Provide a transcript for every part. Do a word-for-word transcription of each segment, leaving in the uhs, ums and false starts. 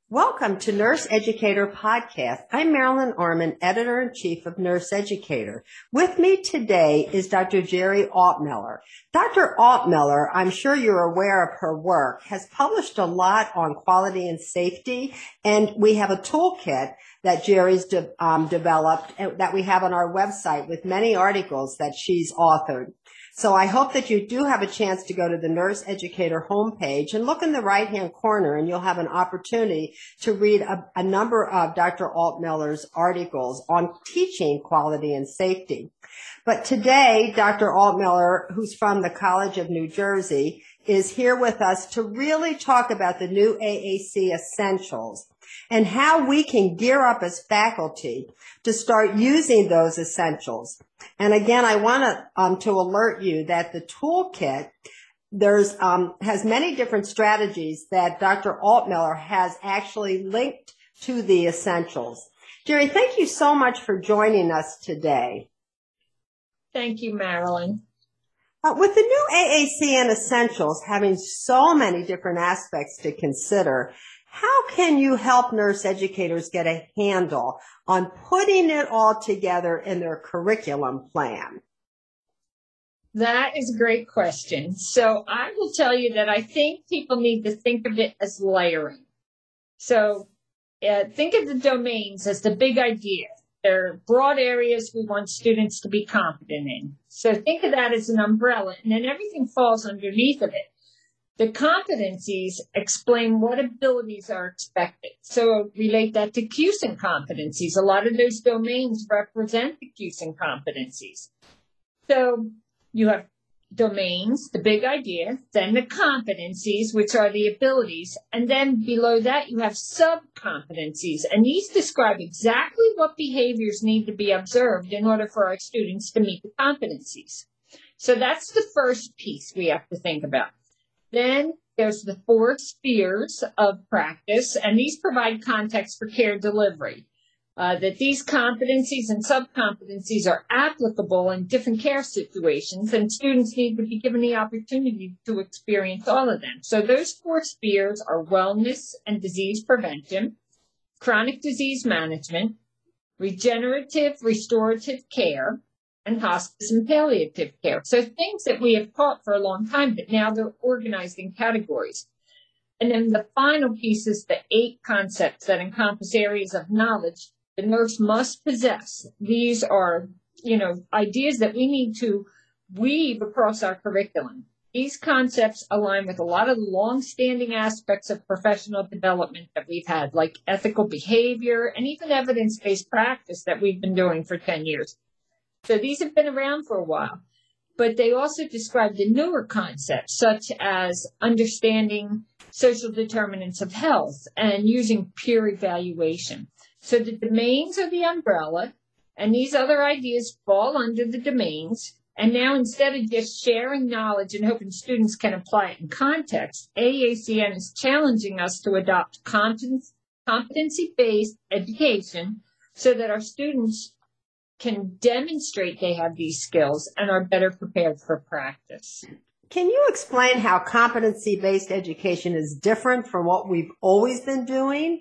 Welcome to Nurse Educator Podcast. I'm Marilyn Arman, Editor-in-Chief of Nurse Educator. With me today is Doctor Jerry Altmiller. Doctor Altmiller, I'm sure you're aware of her work, has published a lot on quality and safety, and we have a toolkit that Jerry's de- um, developed that we have on our website with many articles that she's authored. So I hope that you do have a chance to go to the Nurse Educator homepage and look in the right-hand corner, and you'll have an opportunity to read a, a number of Doctor Altmiller's articles on teaching quality and safety. But today, Doctor Altmiller, who's from the College of New Jersey, is here with us to really talk about the new A A C Essentials and how we can gear up as faculty to start using those essentials. And again, I want to um, to alert you that the toolkit there's um, has many different strategies that Doctor Altmiller has actually linked to the essentials. Jerry, thank you so much for joining us today. Thank you, Marilyn. Uh, with the new A A C and essentials having so many different aspects to consider, how can you help nurse educators get a handle on putting it all together in their curriculum plan? That is a great question. So I will tell you that I think people need to think of it as layering. So uh, think of the domains as the big idea. They're broad areas we want students to be competent in. So think of that as an umbrella, and then everything falls underneath of it. The competencies explain what abilities are expected. So relate that to Q S I N competencies. A lot of those domains represent the Q S I N competencies. So you have domains, the big idea, then the competencies, which are the abilities, and then below that you have sub-competencies. And these describe exactly what behaviors need to be observed in order for our students to meet the competencies. So that's the first piece we have to think about. Then there's the four spheres of practice, and these provide context for care delivery. Uh, that these competencies and sub-competencies are applicable in different care situations, and students need to be given the opportunity to experience all of them. So those four spheres are wellness and disease prevention, chronic disease management, regenerative restorative care, and hospice and palliative care. So things that we have taught for a long time, but now they're organized in categories. And then the final piece is the eight concepts that encompass areas of knowledge the nurse must possess. These are, you know, ideas that we need to weave across our curriculum. These concepts align with a lot of long-standing aspects of professional development that we've had, like ethical behavior and even evidence-based practice that we've been doing for ten years. So these have been around for a while, but they also describe the newer concepts, such as understanding social determinants of health and using peer evaluation. So the domains are the umbrella, and these other ideas fall under the domains. And now instead of just sharing knowledge and hoping students can apply it in context, A A C N is challenging us to adopt competence, competency-based education so that our students can demonstrate they have these skills and are better prepared for practice. Can you explain how competency-based education is different from what we've always been doing?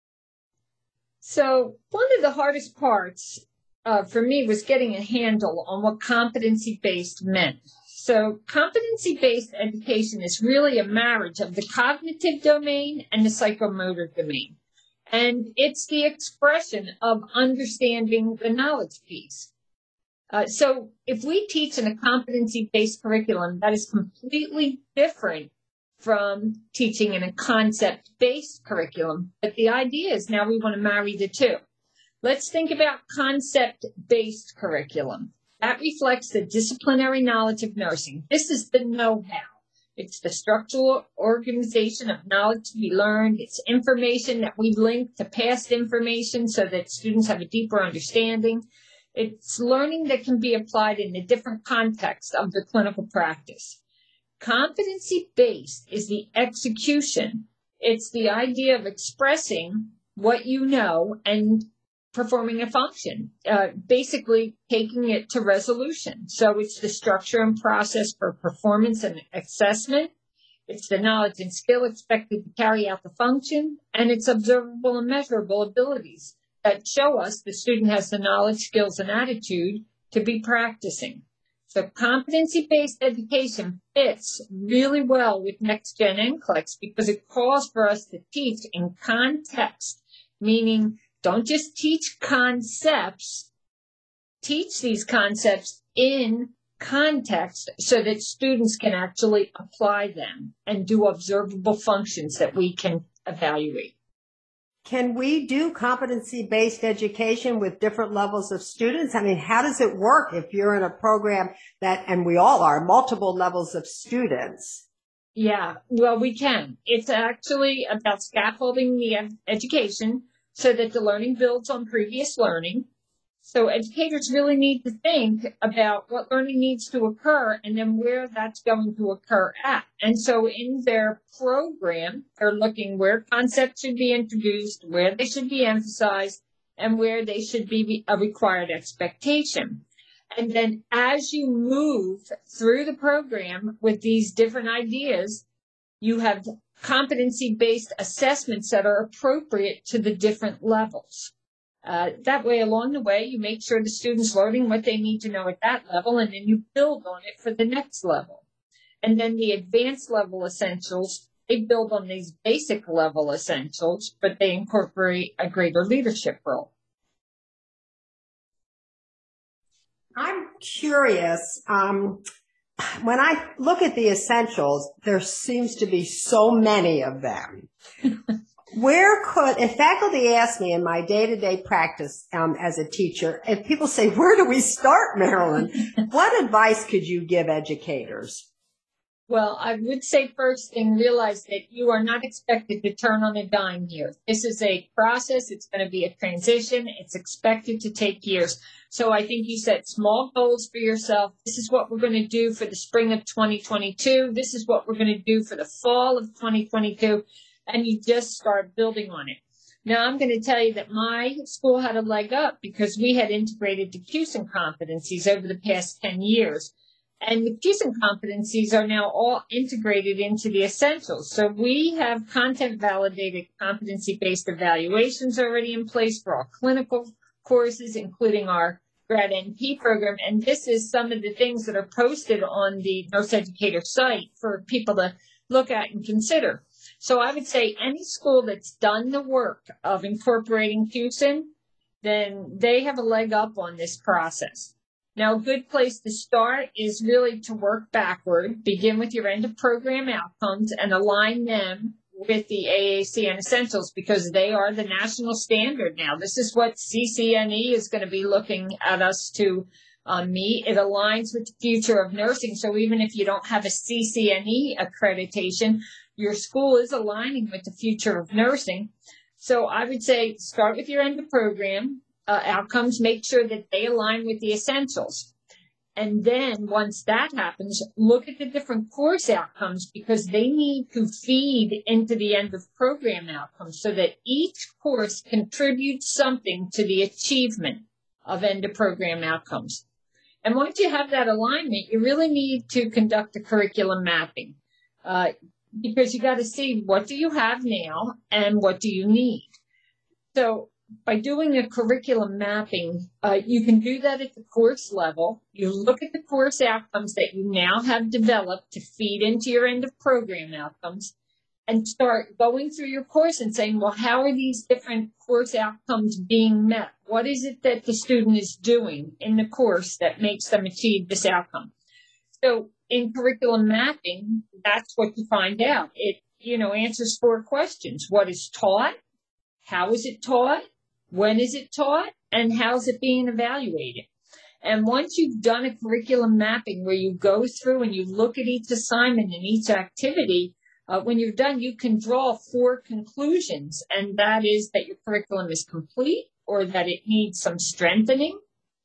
So one of the hardest parts uh, for me was getting a handle on what competency-based meant. So competency-based education is really a marriage of the cognitive domain and the psychomotor domain. And it's the expression of understanding the knowledge piece. Uh, so if we teach in a competency-based curriculum, that is completely different from teaching in a concept-based curriculum. But the idea is now we want to marry the two. Let's think about concept-based curriculum. That reflects the disciplinary knowledge of nursing. This is the know-how. It's the structural organization of knowledge to be learned. It's information that we link to past information so that students have a deeper understanding. It's learning that can be applied in a different context of the clinical practice. Competency-based is the execution. It's the idea of expressing what you know and performing a function, uh, basically taking it to resolution. So it's the structure and process for performance and assessment. It's the knowledge and skill expected to carry out the function, and it's observable and measurable abilities that show us the student has the knowledge, skills, and attitude to be practicing. So competency-based education fits really well with NextGen N C L E X because it calls for us to teach in context, meaning don't just teach concepts, teach these concepts in context so that students can actually apply them and do observable functions that we can evaluate. Can we do competency-based education with different levels of students? I mean, how does it work if you're in a program that, and we all are, multiple levels of students? Yeah, well, we can. It's actually about scaffolding the ed- education so that the learning builds on previous learning. So educators really need to think about what learning needs to occur and then where that's going to occur at. And so in their program, they're looking where concepts should be introduced, where they should be emphasized, and where they should be a required expectation. And then as you move through the program with these different ideas, you have competency-based assessments that are appropriate to the different levels. Uh, that way, along the way, you make sure the student's learning what they need to know at that level, and then you build on it for the next level. And then the advanced level essentials, they build on these basic level essentials, but they incorporate a greater leadership role. I'm curious, um, when I look at the essentials, there seems to be so many of them. Where could, if faculty ask me in my day-to-day practice um, as a teacher, if people say, where do we start, Marilyn? What advice could you give educators? Well, I would say first thing, realize that you are not expected to turn on a dime here. This is a process. It's going to be a transition. It's expected to take years. So I think you set small goals for yourself. This is what we're going to do for the spring of twenty twenty-two. This is what we're going to do for the fall of twenty twenty-two. And you just start building on it. Now, I'm going to tell you that my school had a leg up because we had integrated the Q S I N competencies over the past ten years. And the Q S I N competencies are now all integrated into the essentials. So we have content-validated competency-based evaluations already in place for our clinical courses, including our grad N P program. And this is some of the things that are posted on the Nurse Educator site for people to look at and consider. So I would say any school that's done the work of incorporating Q S I N, then they have a leg up on this process. Now, a good place to start is really to work backward, begin with your end of program outcomes and align them with the A A C N essentials because they are the national standard now. This is what C C N E is going to be looking at us to um, meet. It aligns with the future of nursing. So even if you don't have a C C N E accreditation, your school is aligning with the future of nursing. So I would say start with your end of program uh, outcomes, make sure that they align with the essentials. And then once that happens, look at the different course outcomes because they need to feed into the end of program outcomes so that each course contributes something to the achievement of end of program outcomes. And once you have that alignment, you really need to conduct a curriculum mapping. Uh, Because you got to see what do you have now and what do you need. So by doing a curriculum mapping, uh, you can do that at the course level. You look at the course outcomes that you now have developed to feed into your end of program outcomes and start going through your course and saying, well, how are these different course outcomes being met? What is it that the student is doing in the course that makes them achieve this outcome? So in curriculum mapping, that's what you find out. It, you know, answers four questions. What is taught? How is it taught? When is it taught? And how is it being evaluated? And once you've done a curriculum mapping where you go through and you look at each assignment and each activity, uh, when you're done, you can draw four conclusions. And that is that your curriculum is complete or that it needs some strengthening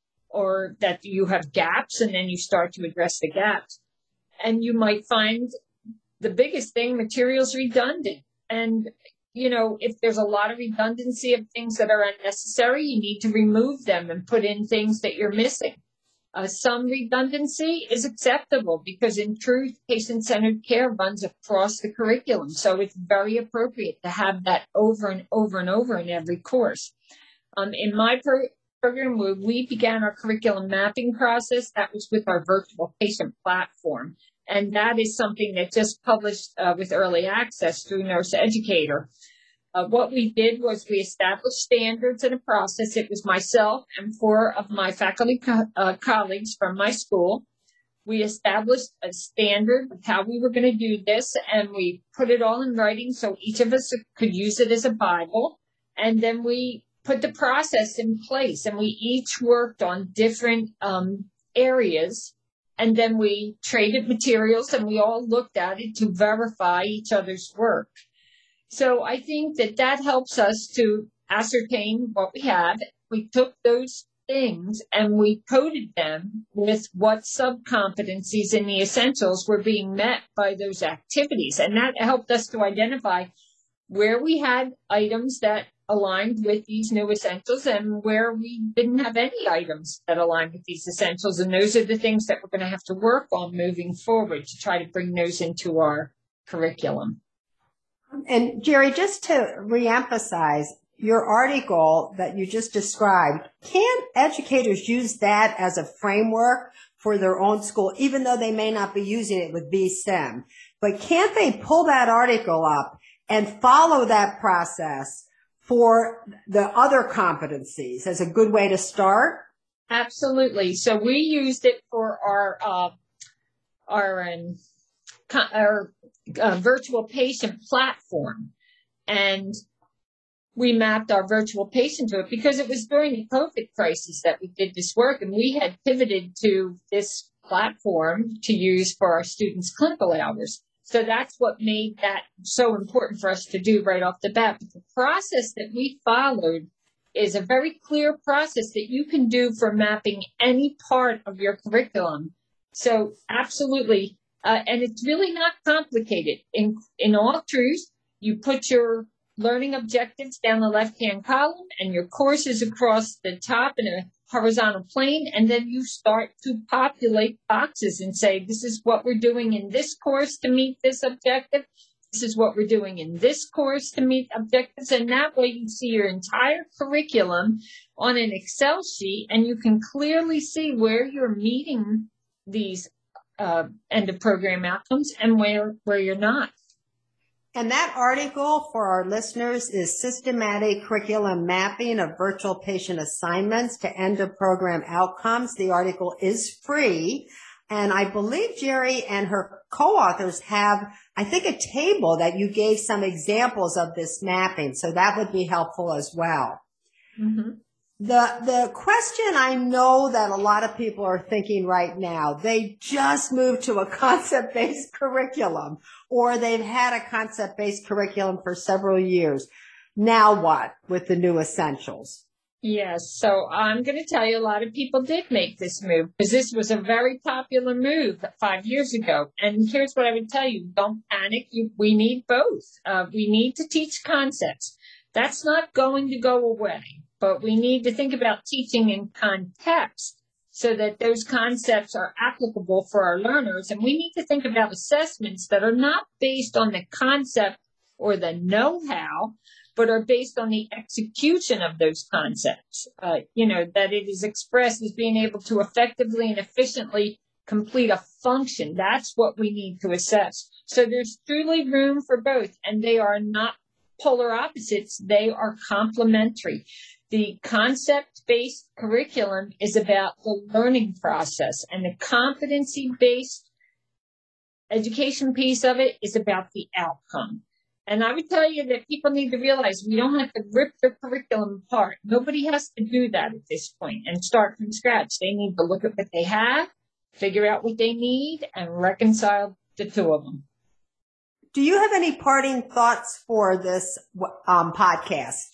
or that you have gaps and then you start to address the gaps. And you might find the biggest thing, materials redundant. And, you know, if there's a lot of redundancy of things that are unnecessary, you need to remove them and put in things that you're missing. Uh, some redundancy is acceptable because in truth, patient-centered care runs across the curriculum. So it's very appropriate to have that over and over and over in every course. Um, in my pro- program, where we began our curriculum mapping process, that was with our virtual patient platform. And that is something that just published uh, with early access through Nurse Educator. Uh, what we did was we established standards and a process. It was myself and four of my faculty co- uh, colleagues from my school. We established a standard of how we were going to do this, and we put it all in writing so each of us could use it as a Bible. And then we put the process in place, and we each worked on different um, areas. And then we traded materials, and we all looked at it to verify each other's work. So I think that that helps us to ascertain what we have. We took those things and we coded them with what sub-competencies in the essentials were being met by those activities. And that helped us to identify where we had items that aligned with these new essentials and where we didn't have any items that aligned with these essentials. And those are the things that we're going to have to work on moving forward to try to bring those into our curriculum. And Jerry, just to reemphasize your article that you just described, can educators use that as a framework for their own school, even though they may not be using it with B S I M? But can't they pull that article up and follow that process for the other competencies as a good way to start? Absolutely. So we used it for our uh, our um, our uh, virtual patient platform, and we mapped our virtual patient to it because it was during the COVID crisis that we did this work, and we had pivoted to this platform to use for our students' clinical hours. So that's what made that so important for us to do right off the bat. But the process that we followed is a very clear process that you can do for mapping any part of your curriculum. So absolutely. Uh, and it's really not complicated. In, in all truth, you put your learning objectives down the left-hand column and your courses across the top in a horizontal plane, and then you start to populate boxes and say, this is what we're doing in this course to meet this objective. This is what we're doing in this course to meet objectives. And that way you see your entire curriculum on an Excel sheet, and you can clearly see where you're meeting these uh, end of program outcomes and where, where you're not. And that article for our listeners is Systematic Curriculum Mapping of Virtual Patient Assignments to End of Program Outcomes. The article is free. And I believe Jerry and her co-authors have, I think, a table that you gave some examples of this mapping. So that would be helpful as well. Mm-hmm. The, the question I know that a lot of people are thinking right now, they just moved to a concept-based curriculum, or they've had a concept-based curriculum for several years. Now what with the new essentials? Yes. So I'm going to tell you a lot of people did make this move because this was a very popular move five years ago. And here's what I would tell you. Don't panic. You, we need both. Uh, we need to teach concepts. That's not going to go away. But we need to think about teaching in context so that those concepts are applicable for our learners. And we need to think about assessments that are not based on the concept or the know-how, but are based on the execution of those concepts. Uh, you know, that it is expressed as being able to effectively and efficiently complete a function. That's what we need to assess. So there's truly room for both, and they are not polar opposites. They are complementary. The concept-based curriculum is about the learning process, and the competency-based education piece of it is about the outcome. And I would tell you that people need to realize we don't have to rip their curriculum apart. Nobody has to do that at this point and start from scratch. They need to look at what they have, figure out what they need, and reconcile the two of them. Do you have any parting thoughts for this um, podcast?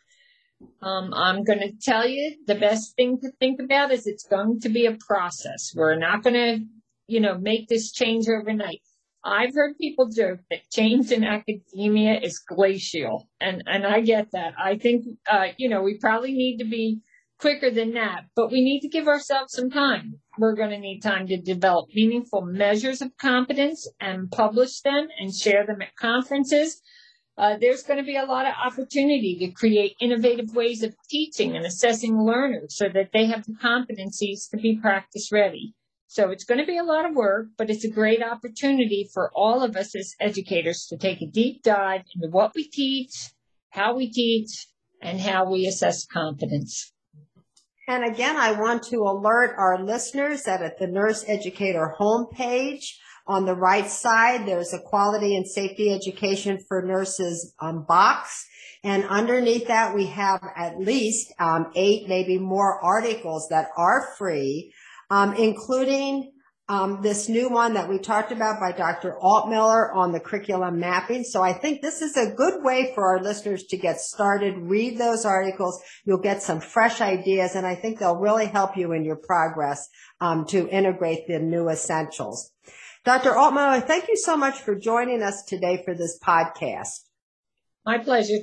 Um, I'm going to tell you the best thing to think about is it's going to be a process. We're not going to, you know, make this change overnight. I've heard people joke that change in academia is glacial, and, and I get that. I think, uh, you know, we probably need to be quicker than that, but we need to give ourselves some time. we're going to need time to develop meaningful measures of competence and publish them and share them at conferences. Uh, there's going to be a lot of opportunity to create innovative ways of teaching and assessing learners so that they have the competencies to be practice ready. So it's going to be a lot of work, but it's a great opportunity for all of us as educators to take a deep dive into what we teach, how we teach, and how we assess competence. And again, I want to alert our listeners that at the Nurse Educator homepage, on the right side, there's a quality and safety education for nurses um, box. And underneath that, we have at least um, eight, maybe more articles that are free, um, including um, this new one that we talked about by Doctor Altmiller on the curriculum mapping. So I think this is a good way for our listeners to get started. Read those articles. You'll get some fresh ideas, and I think they'll really help you in your progress um, to integrate the new essentials. Doctor Altmiller, thank you so much for joining us today for this podcast. My pleasure.